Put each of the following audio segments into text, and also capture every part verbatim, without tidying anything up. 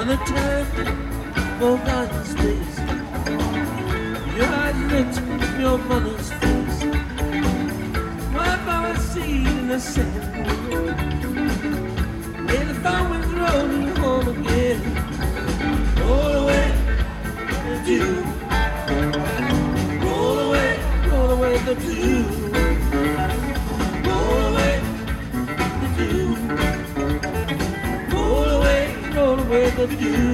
the time for God's space. Your eyes lit your mother's face. Wipe our seed in the sand. May the farmers roll you home again. Roll away the dew. Roll away, roll away the dew. Roll away the dew. Roll away, roll away the dew.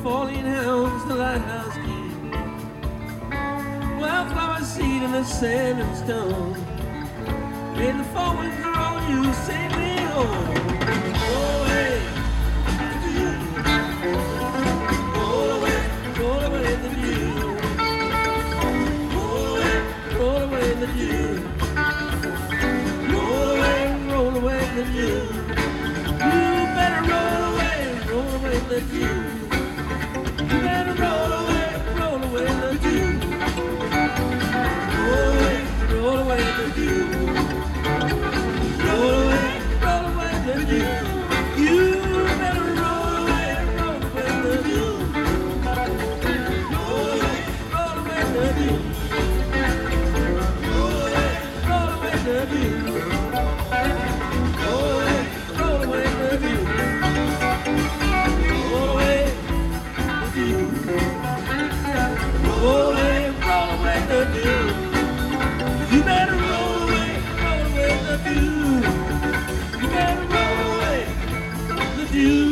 falling hounds, the lighthouse key. Wildflower seed in the sand and stone. May the fall winds are on you, sing me home. Roll away the dew. Roll away, roll away the dew. Roll away, roll away the dew. Roll away, roll away the dew. You better roll away, roll away the dew. You better roll away, roll away the dew. Roll away, roll away the dew. Roll away, roll away the dew. You better roll away, roll away the dew. Roll away, roll away the dew. Roll away, roll away the dew. Roll away, roll away the dew. Roll away the dew. Roll away, roll away the dew. You better roll away, roll away the dew. You better roll away the dew.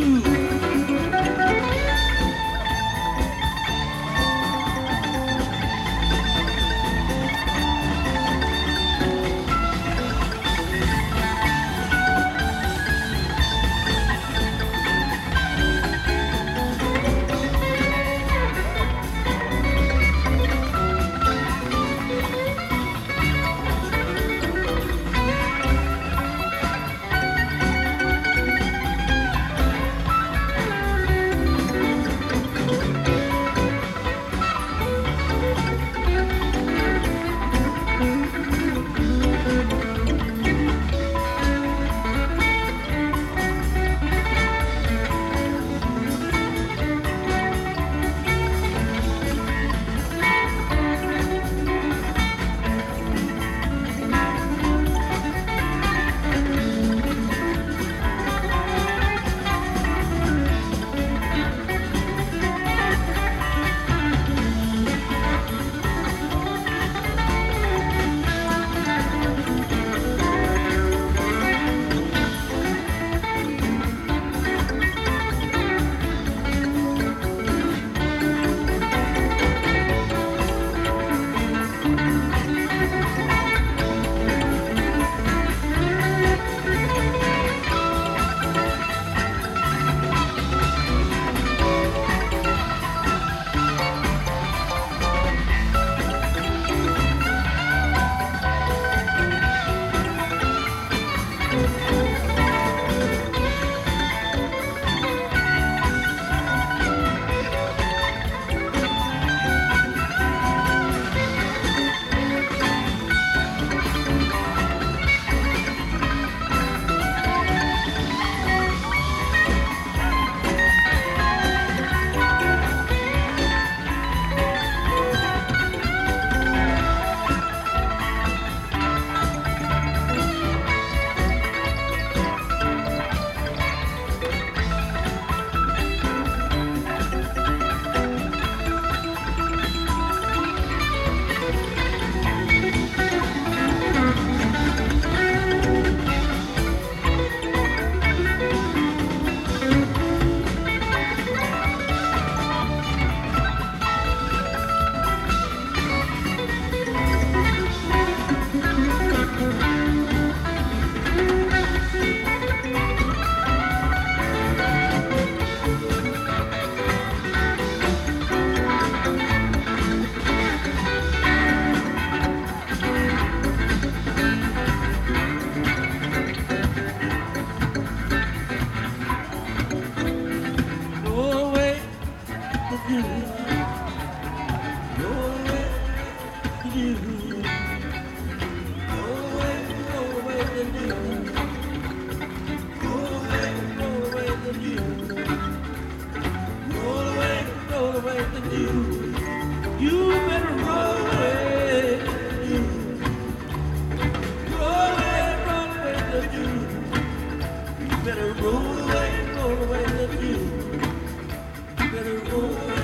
Better roll away, roll away the dew. Better roll away.